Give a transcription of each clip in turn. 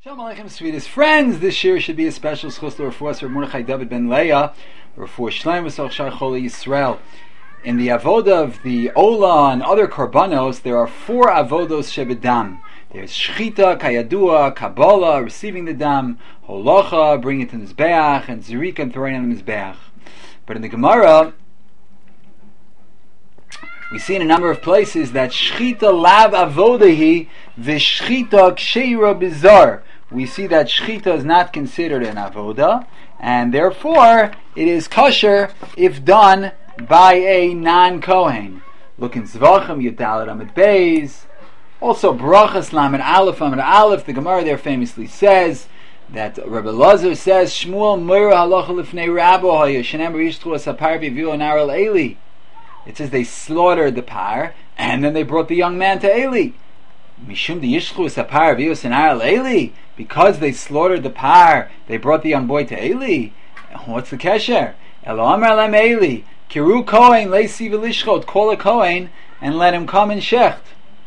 Shalom Aleichem, sweetest friends. This year should be a special schus l'refuah Reb Mordechai David ben Leah, refuah Shleim v'soch shar Cholei Yisrael. In the avodah of the Ola and other korbanos, there are 4 avodos shebedam. There's shchita, kayadua, kabbalah, receiving the dam, holacha, bringing it to the mizbeach, and zerika, and throwing it on the mizbeach. But in the Gemara, we see in a number of places that shchita lav avodahi v'shchita ksheira bizar. We see that shchita is not considered an avoda, and therefore it is kosher if done by a non-kohen. Look in Zvachim Yudalad Amid Beis. Also Brachas Lamed Aleph Amid Aleph. The Gemara there famously says that Rabbi Lazar says Shmuel Moira Halacha Lifnei Rabbo Haya Shenem Rishtu Asapar Vivu Naral Eli. It says they slaughtered the par and then they brought the young man to Eli. Mishum de Yishchu Asapar Vivu Naral Eli. Because they slaughtered the par, they brought the young boy to Eli. What's the kesher? Elo Amar Lam Eli. Kiru Kohen Leisi V'Lishchot. Call a Kohen and let him come and shecht.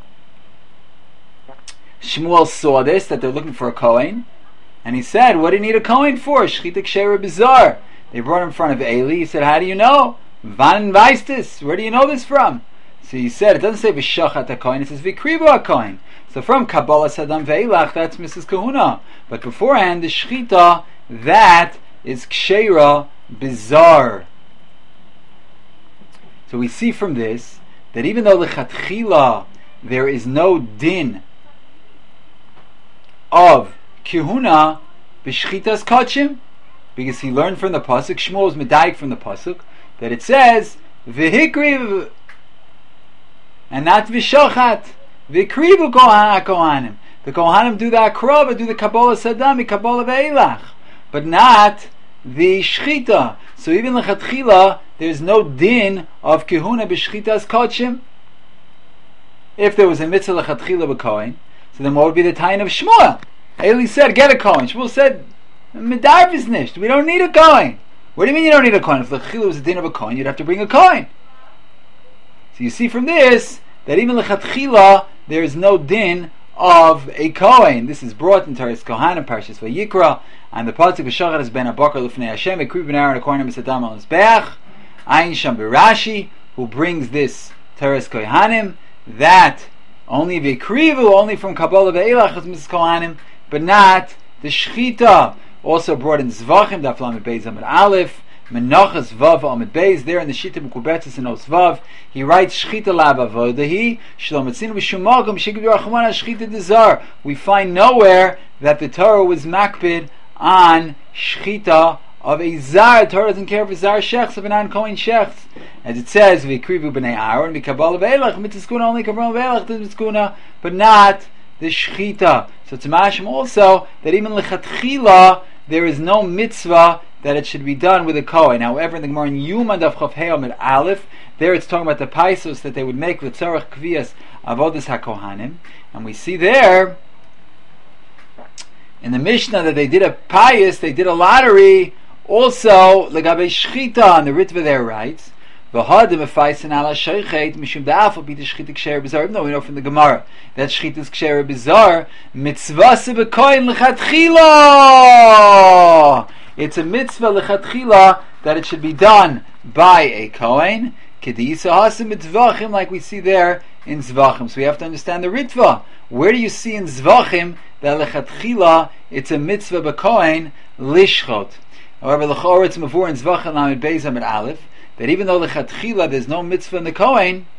Shmuel saw this, that they're looking for a Kohen, and he said, what do you need a Kohen for? Shchita Ksheira Bizar. They brought him in front of Eli. He said, how do you know? Van Weistis. Where do you know this from? So he said, it doesn't say V'shachat HaKohen, it says V'krivu HaKohen. So from Kabbalah Sadam Ve'ilach, that's Mrs. Kahuna. But beforehand, the Shchita, that is Ksheira Bizar. So we see from this that even though lechatchila there is no din of kihuna b'shchitas kachim, because he learned from the pasuk, Shmuel was medayik from the pasuk, that it says v'hikriv and not v'shochat v'krivu kohanim. The kohanim do the akrava, do the kabbalah sadam, kabbalah ve'ilach, but not the shchita. So even lechatchila there's no din of kihuna b'shchitas kachim. If there was a mitzvah lechatchila b'kohen, so then what would be the time of Shmuel? Eli said, get a kohen. Shmuel said, medarv is nisht. We don't need a kohen. What do you mean you don't need a kohen? If lechatchila was a din of a kohen, you'd have to bring a kohen. So you see from this that even lechatchila there is no din of a kohen. This is brought in Teres Kohanim, Parshas Vayikra, and the pasuk v'shachat has been a bakar l'fnei Hashem, ekriv ben Aaron a kohen misadam al mizbeach. Ayin Sham Berashi, who brings this Teres Kohanim, that only v'krivu, only from Kabbalah ve'ilach is Mrs. Kohanim, but not the Shchita. Also brought in Zvachim, Daf Lamed Beis Amid Aleph, Menachas Vav Amid Beis, there in the Shita Mekubetzes in Os Vav, he writes Shchita Lav Avodahi, Shalom Etzinu B'Shum Malkum, Shigib Yerachman Shchita Dezar. We find nowhere that the Torah was makpid on Shchita of a zar. The Torah doesn't care if a zar shechs, of a non-kohen shechs. As it says, v'krivu b'nei Aaron, v'kabbalah ve'elach, mitzvah only kabbalah ve'elach, mitzvah, but not the shchita. So it's mashim also that even lechatchila there is no mitzvah that it should be done with a kohen. However, in the Gemara in Yuma Daf Chav Hei Amid Aleph, there it's talking about the paisos that they would make l'tzorach kviyas avodas hakohanim, and we see there in the Mishnah that they did a pious, they did a lottery. Also, legabe shchita, on the Ritva there writes, v'hadim efaysen ala sheichet mishum da'afal b'di shchita ksheira bizar. Even though we know from the Gemara that shchita is ksheira bizar, mitzvah sebekoyin lechatchila. It's a mitzvah lechatchila that it should be done by a kohen. Kedisa hasim mitzvachim, like we see there in Zvachim. So we have to understand the Ritva. Where do you see in Zvachim that lechatchila it's a mitzvah b'kohen lishchot? However, l'chor it's mavur in Zvachim Lamed Beis Amid Aleph that even though lechatchila there's no mitzvah in the kohen,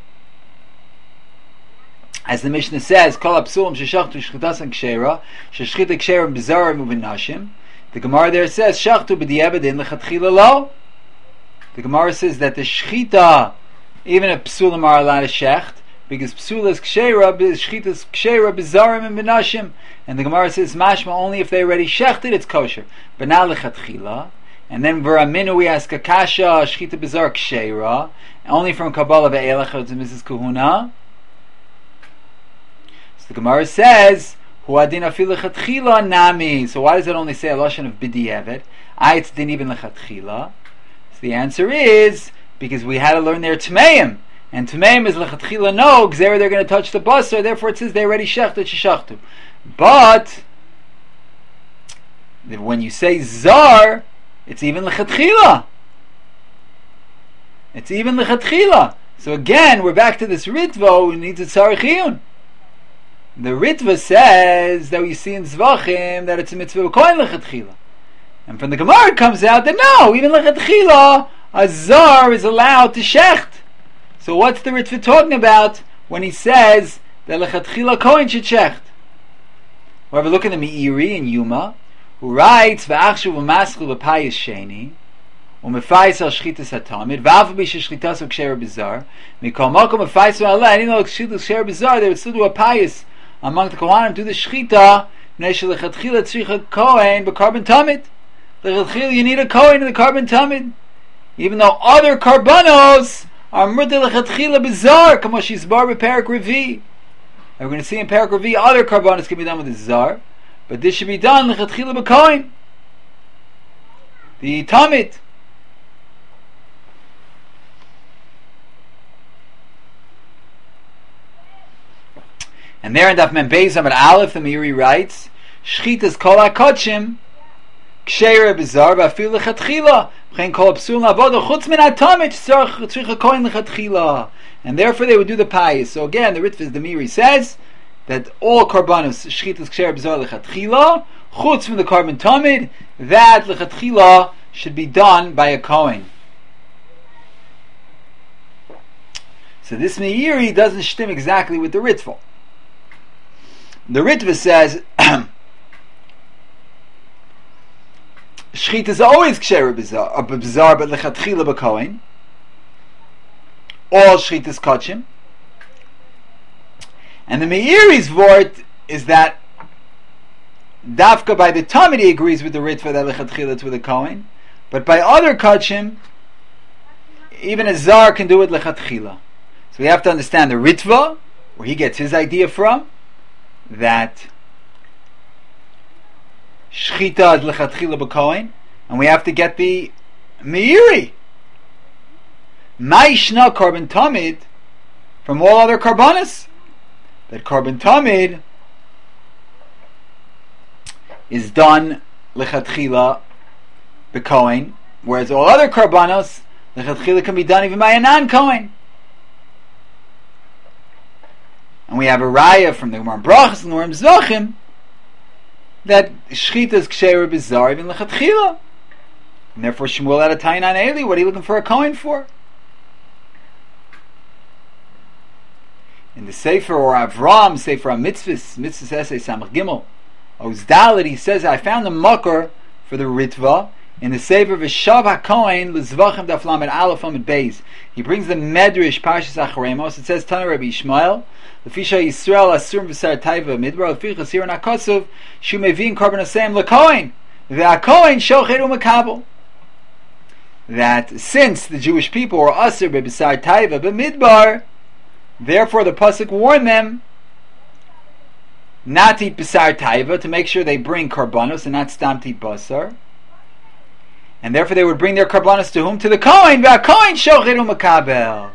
as the Mishnah says, kol apsulim sheshachtu shchitas and ksheira sheshchita ksheira b'zarim u'b'nashim. The Gemara there says shachtu b'di'evedin lechatchila lo. The Gemara says that the shchita, even if psulim are allowed to shecht, because psula is ksheira, shchita is ksheira b'zarim and b'nashim. And the Gemara says mashma only if they already shechted it's kosher, but now lechatchila. And then v'raminu we ask a kasha shchita b'zar ksheira, only from Kabbalah ve'elach to Mrs. Kahuna. So the Gemara says huadin afil lechatchila nami. So why does it only say a lashon of b'di'evet? It's din even lechatchila. So the answer is because we had to learn their tmeim. And Tmeim is lechatchila no, gzera they're going to touch the basar, therefore it says they already shechted sheshachtu. But when you say zar, it's even lechatchila. It's even lechatchila. So again, we're back to this ritva who needs a tzarich iyun. The ritva says that we see in Zvachim that it's a mitzvah b'kohen lechatchila. And from the Gemara it comes out that no, even lechatchila, a zar is allowed to shecht. So what's the ritva talking about when he says that lechatchila kohen should shecht? However, look at the Meiri in Yuma, who writes v'achshu v'maschu v'payis sheni u'mefayis al shchitas hatamid v'av b'isha shchitas u'ksher b'zar mikol makom mefayis v'aleh and even though shchitas u'ksher b'zar they would still do a payis among the Kohanim do the shchita b'nei shelechatchila tzricha kohen b'karban tamid. Lechatchila you need a kohen in the karban tamid, even though other karbanos are murda lechatchila b'zar kamo shizbar b'perak revi. And we're going to see in Perak Revi other karbanos can be done with the zar, but this should be done lechatchila b'kohen, the tamid. And there in Daf Mem Beis Amud Aleph, the Meiri writes, "Shchitas kol hakodshim ksheira b'zar v'afil lechatchila v'chein kol psul la'avoda chutz min hatamid tzricha kohen lechatchila." And therefore they would do the payis. So again, the Ritva, the Meiri says that all karbanos shchitas ksheira b'zar lechatchila chutz from the karban tamid, that lechatchila should be done by a kohen. So this Meiri doesn't shtim exactly with the Ritva. The Ritva says shchita is always ksheira b'zar, but lechatchila b'kohen. All shchita is kodshim. And the Meiri's vort is that dafka by the Talmud he agrees with the Ritva that lechatchila it's with a kohen, but by other kodshim, even a zar can do it lechatchila. So we have to understand the Ritva, where he gets his idea from, that shchita is lechatchila b'kohen, and we have to get the Meiri ma'ishna karban tamid from all other karbanos, that karban tamid is done lechatchila b'kohen, whereas all other karbanos lechatchila can be done even by a non-kohen. And we have a raya from the Gemara Brachos and the Gemara Zvachim that shchita is ksheira b'zar even lechatchila, and therefore Shmuel had a tainan eli. What are you looking for a kohen for? In the Sefer or Avram Sefer Mitzvahs Essay Samach Gimel Ozdalit, he says I found the makor for the Ritva in the Sefer V'shav HaKohen L'Zvachim Daf Lamed Aleph Amud Beis. He brings the Medrash Parshas Acharemos. It says Tana Rabbi Yishmael L'fisha Yisrael Asur V'sar Taiva Midbar L'ficha Siran HaKosov Shu Mevin Karban Hasem L'Kohen V'HaKohen Shochet U'Makabel. That since the Jewish people were Asur B'B'sar Taiva B'Midbar, therefore the pasuk warned them not to eat B'sar Taiva, to make sure they bring karbanos and not stam to eat basar. And therefore they would bring their karbanos to whom? To the Kohen. V'HaKohen Shochet U'Makabel.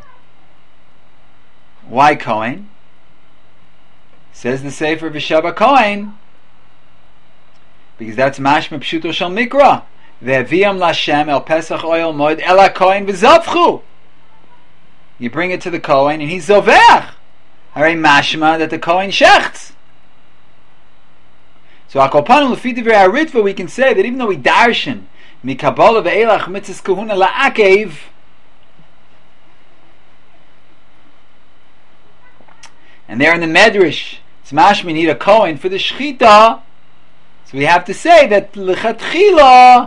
Why Kohen? Says the Sefer V'shav HaKohen, because that's mashma pshuto shel mikra. Ve'aviam lashem el pesach oil moed el HaKohen v'zavchu. You bring it to the Kohen and he's zovech. Harei mashma that the Kohen shechts. So akopanum l'fi divrei haritva, we can say that even though we darshan mikabala ve'elach mitzvahs kahuna la'akev, and there in the Medrash it's mashma need a Kohen for the shchita, so we have to say that lechatchila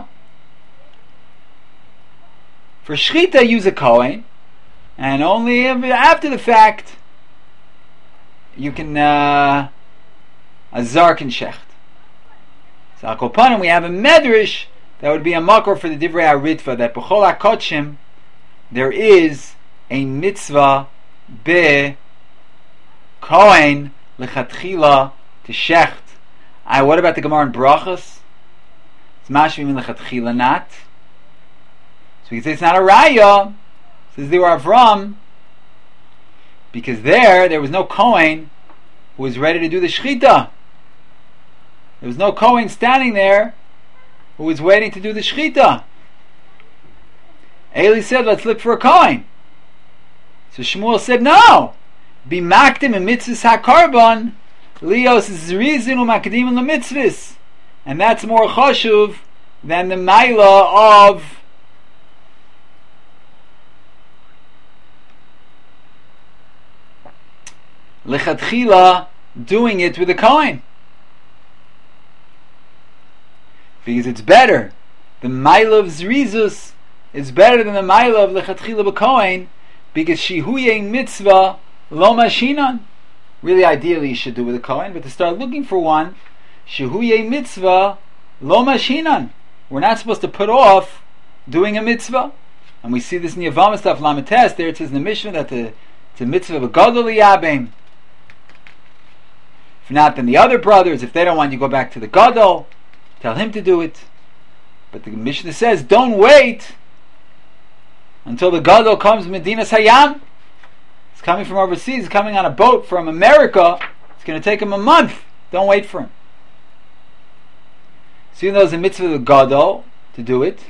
for shchita use a Kohen, and only after the fact you can a zar can shecht. So akopanim we have a Medrash that would be a makor for the divrei haritva that b'chol hakodshim there is a mitzvah be Kohen lechatchila to shecht. What about the Gemara in Brachos? It's mashvim lechatchila not. So we can say it's not a raya. Says they were Avram, because there was no Kohen who was ready to do the shchita. There was no Kohen standing there who was waiting to do the shechita. Eli said, let's look for a Kohen. So Shmuel said, no. Be makdim in mitzvahs ha-karban, lios zrizin u'makdim l'mitzvahs. And that's more chashuv than the maila of lechatchila doing it with a Kohen. Because it's better. The maila of zrizus is better than the maila of lechatchila b'kohen, because shihuye mitzvah lo mashinan. Really, ideally, you should do with a Kohen, but to start looking for one, shihuye mitzvah lo mashinan. We're not supposed to put off doing a mitzvah. And we see this in Yevamos Daf Lametes. There it says in the Mishnah that it's a mitzvah of a gadol liyabim. If not, then the other brothers, if they don't want you, go back to the gadol, tell him to do it. But the Mishnah says, don't wait until the gadol comes Medinas Hayam. He's coming from overseas, he's coming on a boat from America. It's going to take him a month. Don't wait for him. So even though it's a mitzvah of the gadol to do it,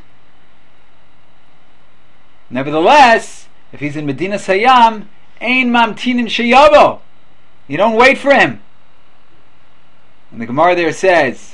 nevertheless, if he's in Medinas Hayam, ein mamtinim sheyavo. You don't wait for him. And the Gemara there says,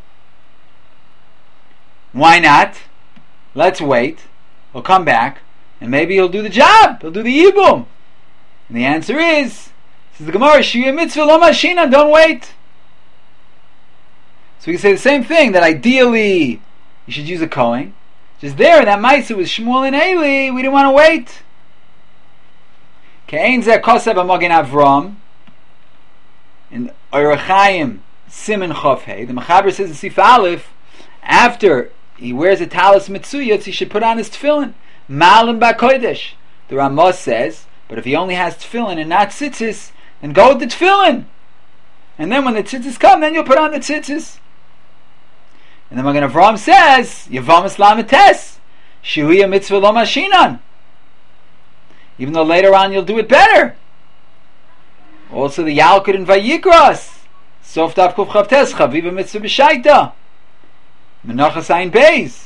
why not? Let's wait. He'll come back, and maybe he'll do the job. He'll do the yibum. And the answer is, says the Gemara, shiyah mitzvah lo mashina, don't wait. So we can say the same thing, that ideally you should use a Kohen. Just there in that Maisa with Shmuel and Eli, we didn't want to wait. Ke'ein zeh kosev HaMagen Avram in Orach Chaim Siman Chof Hey. The Mechaber says in Sif Aleph, after he wears a talis mitzuyot, he should put on his tefillin. Malim ba'kodesh. The Ramah says, but if he only has tefillin and not tzitzis, then go with the tefillin. And then when the tzitzis come, then you'll put on the tzitzis. And the Magen Avram says, Yevamos Lametes, Shihuya mitzvah lo mashinan. Even though later on you'll do it better. Also the Yalkut in Vayikras, Sof Daf Kuf Chavtes, Chaviva mitzvah b'shaita. Menachas Ayin Beis.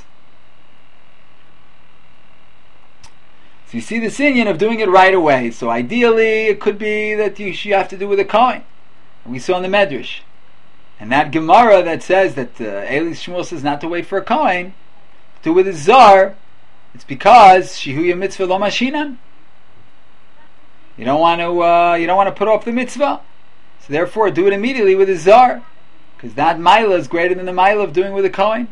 So you see this inyan of doing it right away. So ideally it could be that you have to do with a Kohen. We saw in the Medrash. And that Gemara that says that Eli Shmuel says not to wait for a Kohen, do with a Zar, it's because Shihuya mitzvah lo mashinan. You don't want to put off the mitzvah. So therefore do it immediately with a Zar. Because that Maila is greater than the Maila of doing with a Kohen.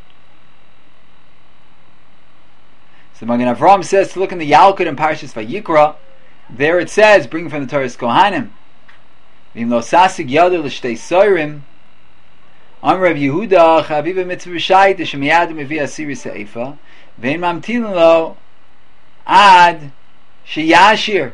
So Magen Avram says to look in the Yalkut and Parshas Vayikra. There it says, bring from the Torah's Kohanim, V'im lo sasig yador l'shtei soirim, Am Rav Yehuda chaviva mitzvah b'shayit shemiyad mevi asiri se'ifa, V'im mamtilin lo ad sheyashir.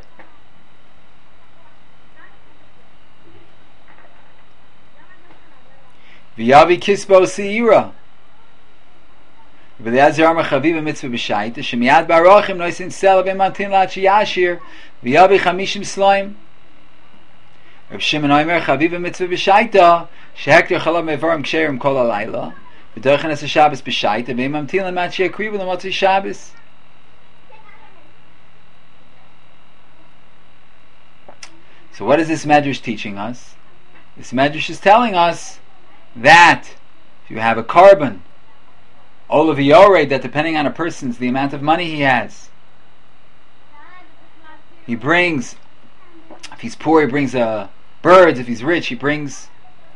V'yavi kisbo seira. V'le'azir amar chaviva mitzvah b'shayit shemiyad barochim noisin sel v'im mamtilin lo ad sheyashir. V'yavi chamishim sloim. Rav Shimon Omer chaviva mitzvah b'shaita shehekter chalav mevarim ksherim kol halayla v'dochen es Shabbos b'shaita v'im mamtilin mat she'akrivu l'motzi Shabbos. So what is this Medrash teaching us? This Medrash is telling us that if you have a carbon, olav yoreh, that depending on a person's the amount of money he has, he brings, if he's poor he brings birds, if he's rich he brings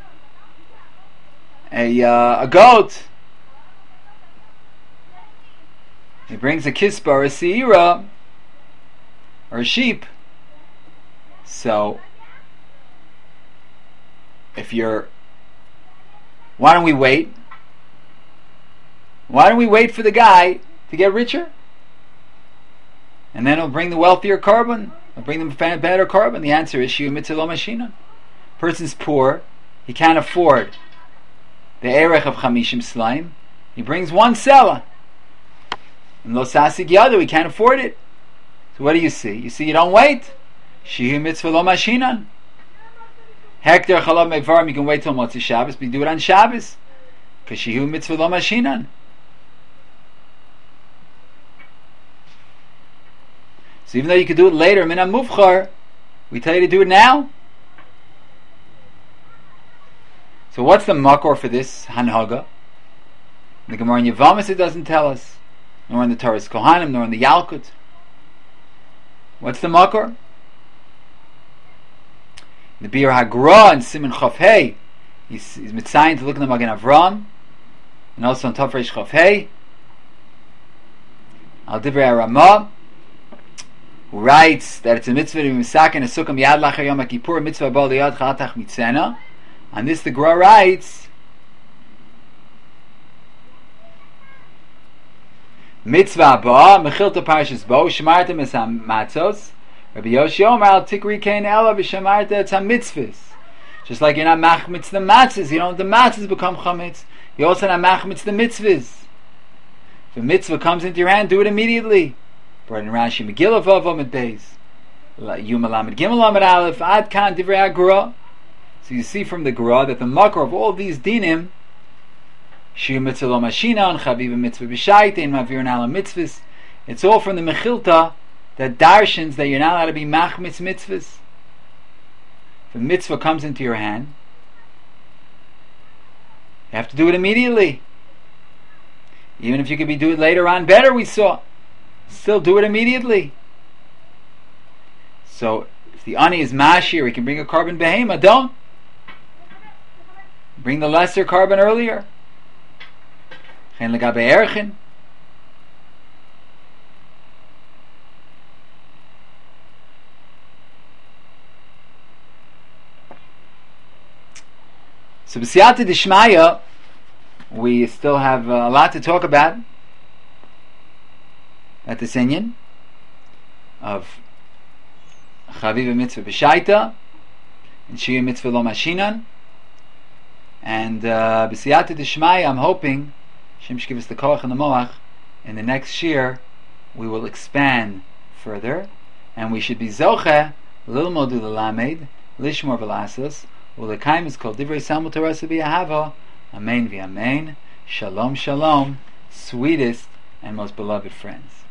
a goat, he brings a kispa or a seira or a sheep. So if you're, why don't we wait for the guy to get richer, and then he'll bring the wealthier carbon, he'll bring them better carbon? The answer is shiur mitzvah lo mashina. Person's poor, he can't afford the erech of chamishim slaim, he brings one sela, and lo sasig yado, he can't afford it. So what do you see? You see, you don't wait. Shiur mitzvah lo mashina. Hekter chalav mevarim, you can wait till Motzi Shabbos, but you do it on Shabbos. Kashihu mitzvah lo mashinan. So even though you could do it later, min mufchar, we tell you to do it now. So what's the makor for this hanhaga? In the Gemara in Yevamos it doesn't tell us, nor in the Torah's Kohanim, nor in the Yalkut. What's the makor? The Bir Hagra and Siman Chof Hey, he's mitzayin to look in the Magen Avram, and also on Tafresh Chof Hey. Al Divrei Ramah, who writes that it's a mitzvah to be misaken a sukkah yad lachar Yom Kippur, mitzvah bal yad chalatach mitzena. On this the Gra writes, mitzvah ba mechilta parshas bo shemartem es matzos. Rabbi Yoshi Omer al tikri kein ela v'shemarta et ha-mitzvahs. Just like you're not machmitz the matzahs, you don't want the matzahs become chametz. You also not machmitz the mitzvahs. If a mitzvah comes into your hand, do it immediately. Brought in Rashi Megillah Vav Amud Beis, Yuma Lamed Gimel Amud Aleph, Ad Kan Divrei HaGra. So you see from the Gra that the makor of all these dinim, Shiur Mitzvah Lo Mashinan, Chaviv Mitzvah B'Shaitin, Mavir Nala Mitzvahs, it's all from the Mechilta that darshans that you're not allowed to be machmitz mitzvahs. If a mitzvah comes into your hand, you have to do it immediately. Even if you could do it later on, better, we saw. Still do it immediately. So if the ani is mashir, he can bring a carbon behema. Don't bring the lesser carbon earlier. Chen legabe erchin. So b'siyata d'shmaya, we still have a lot to talk about at this inyan of Chaviv Mitzvah B'Shaita and Shiur Mitzvah Lo Mashinan. And b'siyata d'shmaya, I'm hoping Shem should give us the koach and the moach. In the next shir, we will expand further, and we should be zoche lilmod u'lelamed lishmor v'lasos. Ulekayim is called Divrei Samul Torah B'Ahava. Amen v'amen. Shalom, shalom, sweetest and most beloved friends.